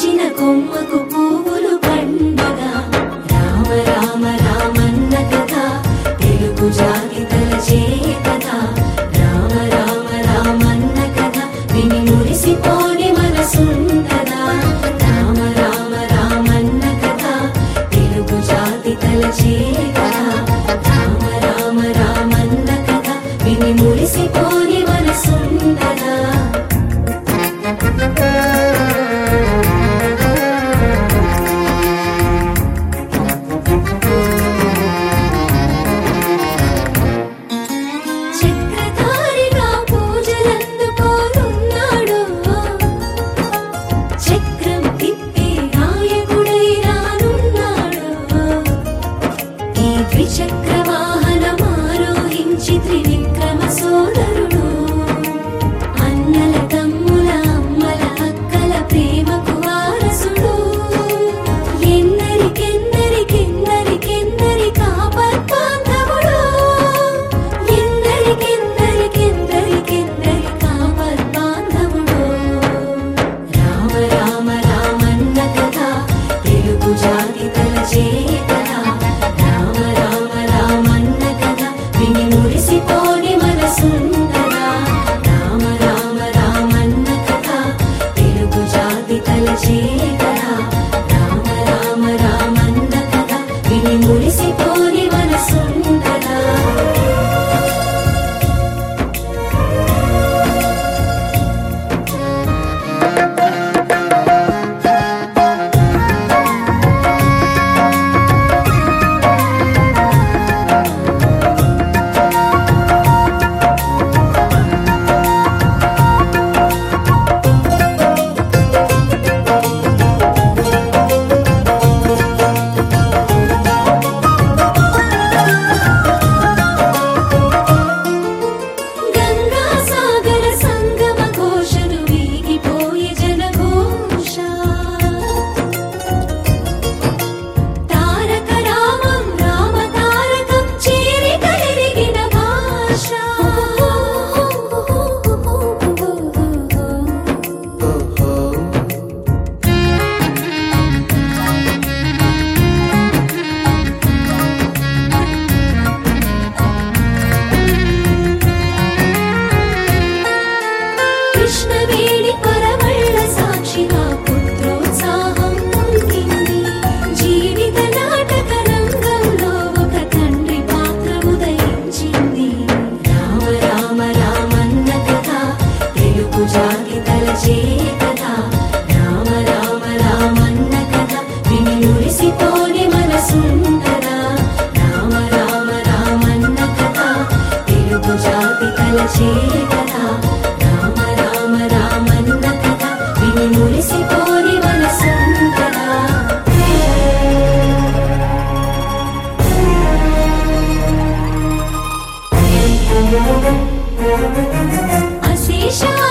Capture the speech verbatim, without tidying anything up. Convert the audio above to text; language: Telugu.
మొలిచిన కొమ్మకు పువ్వులు పండగా రామ రామ రామన్న కథ తెలుగు జాతి తలచే కథ రామ రామ రామన్న కథ విని మురిసిపోని మనసుంటదా రామ రామ రామన్న కథ తెలుగు జాతి తలచే కథ రామ రామ రామన్న కథ విని మురిసిపోని మనసుంటదా చక్రధారిగా పూజలందుకోనున్నాడు చక్రం తిప్పే నాయకుడై రానున్నాడు ఈ ద్విచక్ర వాహనం ఆరోహించి త్రివిక్రమ సోదరుడు అన్నల తమ్ముల అమ్మల అక్కల ప్రేమకు వారసుడు ఎందరికెందరికెందరికెందరి కాపర్బాంధవుడు ఎందరికెందరికెందరికెందరి కాపర్బాంధవుడు రామ రామ రామన్న కథ తెలుగు జాతి తలచే కథ రామ రామ రామన్న కథ విని మురిసిపోని మనసుంటదా రామ రామ రామన్న కథ తెలుగు జాతి తలచే కథ రామ రామ రామన్న కథ విని మురిసిపోని మనసుంటదా గంగా సాగర సంగమ ఘోషను వీగిపోయే జనఘోష తారక రామం రామ తారకం చేరి కలిరిగిన భాష కృష్ణవేణి పరవళ్ళ సాక్షిగా పుత్రోత్సాహం పొందింది జీవిత నాటక రంగంలో ఒక తండ్రి పాత్ర ఉదయించింది రామ రామ రామన్న కథ తెలుగు జాతి తలచే కథ రామ రామ రామన్న కథ విని మురిసిపోని మనసుంటదా రామ రామ రామన్న కథ తెలుగు జాతి తలచే కథ రామ రామ రామన్న కథ విని మురిసిపోని మనసుంటదా అశేష